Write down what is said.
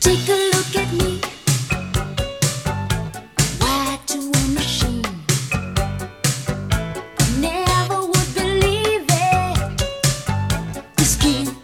Take a look at me, wired to a machine. Never would believe it. The skin